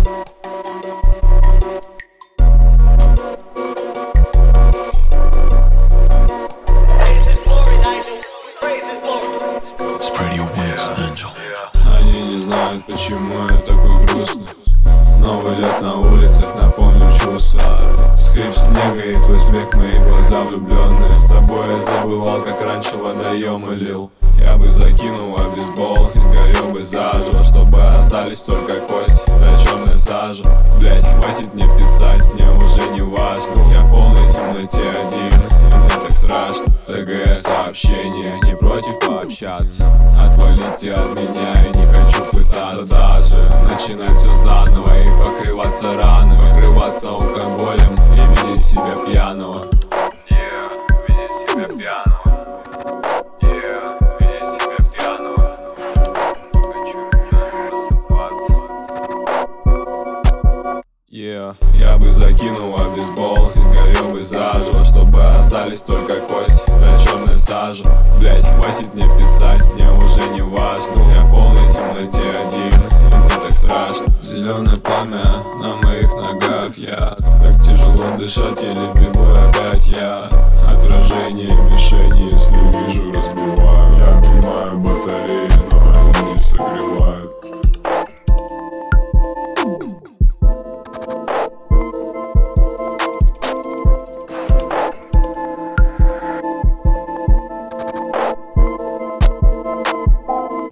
Они не знают, почему я такой грустный. Новый лет на улицах напомнил чувства. Скрип снега и твой смех, мои глаза влюбленные. С тобой я забывал, как раньше водоемы лил. Я бы закинул бейсбол и сгорел бы заживо, чтобы остались только кости да черная сажа. Блять, хватит мне писать, мне уже не важно. Я в полной темноте один, и мне так страшно. ТГ сообщение, не против пообщаться. Отвалите от меня, я не хочу пытаться даже начинать все заново и покрываться раны, покрываться алкоголем и видеть себя пьяного. Видеть себя пьяного. Я бы закинул бейсбол и сгорел бы заживо, чтобы остались только кости да черная сажа. Блять, хватит мне писать, мне уже не важно. Я в полной темноте один, и мне так страшно. Зеленое пламя на моих ногах, я так тяжело дышать, или бегу опять я. Отражение мишени